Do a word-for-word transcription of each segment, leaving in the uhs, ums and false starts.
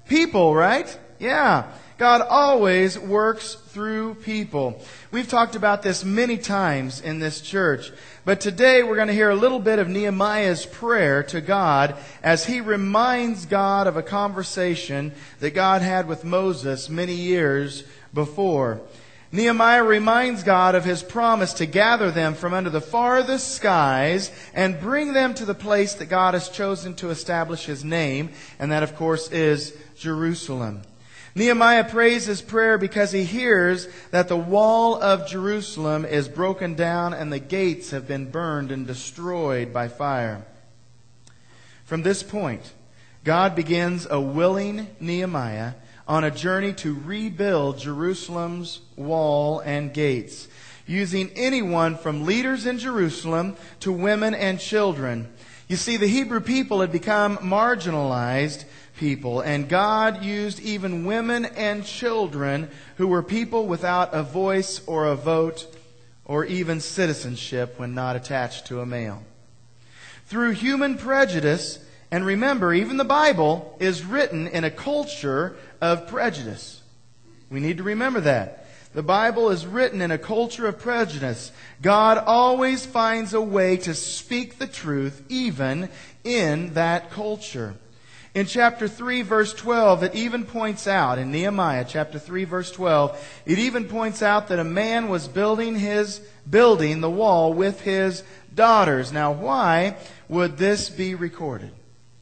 People, right? Yeah. God always works through people. We've talked about this many times in this church. But today we're going to hear a little bit of Nehemiah's prayer to God as he reminds God of a conversation that God had with Moses many years before. Nehemiah reminds God of His promise to gather them from under the farthest skies and bring them to the place that God has chosen to establish His name, and that, of course, is Jerusalem. Nehemiah prays his prayer because he hears that the wall of Jerusalem is broken down and the gates have been burned and destroyed by fire. From this point, God begins a willing Nehemiah on a journey to rebuild Jerusalem's wall and gates, using anyone from leaders in Jerusalem to women and children. You see, the Hebrew people had become marginalized people, and God used even women and children who were people without a voice or a vote or even citizenship when not attached to a male. Through human prejudice, and remember, even the Bible is written in a culture of prejudice. We need to remember that. The Bible is written in a culture of prejudice. God always finds a way to speak the truth even in that culture. In chapter three, verse twelve, it even points out, in Nehemiah chapter three, verse twelve, it even points out that a man was building his building, the wall, with his daughters. Now, why would this be recorded?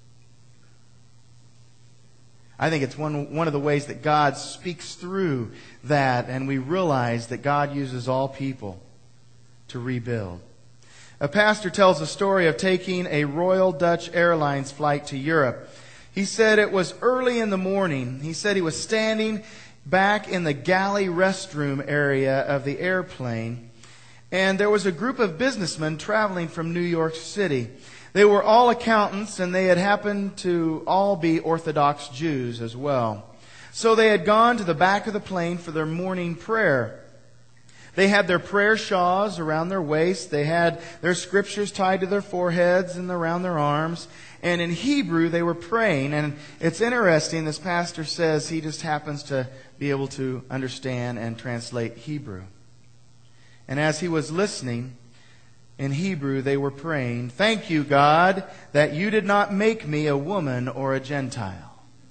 I think it's one, one of the ways that God speaks through that, and we realize that God uses all people to rebuild. A pastor tells a story of taking a Royal Dutch Airlines flight to Europe. He said it was early in the morning. He said he was standing back in the galley restroom area of the airplane, and there was a group of businessmen traveling from New York City. They were all accountants, and they had happened to all be Orthodox Jews as well. So they had gone to the back of the plane for their morning prayer. They had their prayer shawls around their waists. They had their scriptures tied to their foreheads and around their arms. And in Hebrew, they were praying. And it's interesting, this pastor says he just happens to be able to understand and translate Hebrew. And as he was listening, in Hebrew, they were praying, "Thank you, God, that you did not make me a woman or a Gentile."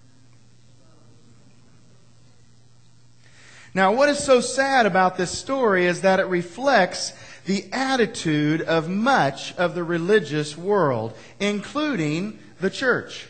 Now, what is so sad about this story is that it reflects the attitude of much of the religious world, including the church.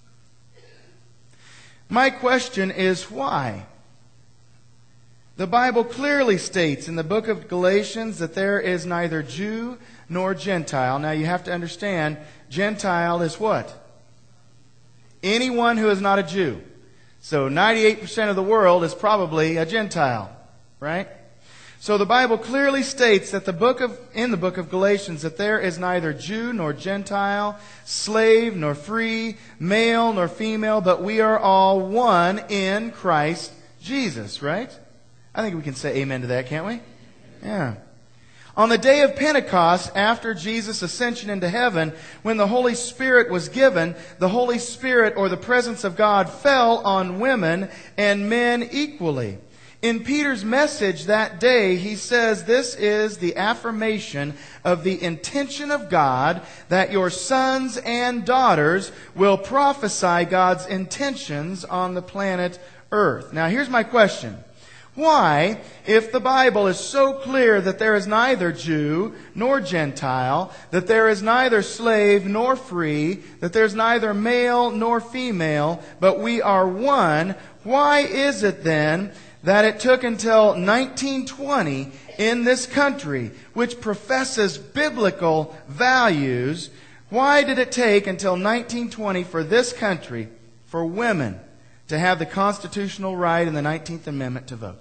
My question is why? The Bible clearly states in the book of Galatians that there is neither Jew nor Gentile. Now you have to understand, Gentile is what? Anyone who is not a Jew. So ninety-eight percent of the world is probably a Gentile, right? So the Bible clearly states that the book of in the book of Galatians that there is neither Jew nor Gentile, slave nor free, male nor female, but we are all one in Christ Jesus, right? I think we can say amen to that, can't we? Yeah. On the day of Pentecost, after Jesus' ascension into heaven, when the Holy Spirit was given, the Holy Spirit, or the presence of God, fell on women and men equally. In Peter's message that day, he says this is the affirmation of the intention of God that your sons and daughters will prophesy God's intentions on the planet Earth. Now, here's my question. Why, if the Bible is so clear that there is neither Jew nor Gentile, that there is neither slave nor free, that there's neither male nor female, but we are one, why is it then that it took until nineteen twenty in this country, which professes biblical values, why did it take until nineteen twenty for this country, for women, to have the constitutional right in the nineteenth Amendment to vote?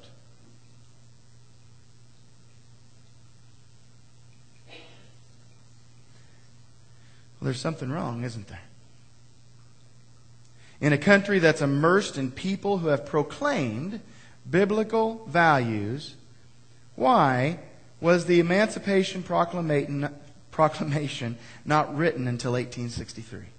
Well, there's something wrong, isn't there? In a country that's immersed in people who have proclaimed biblical values, why was the Emancipation Proclamation not written until eighteen sixty-three?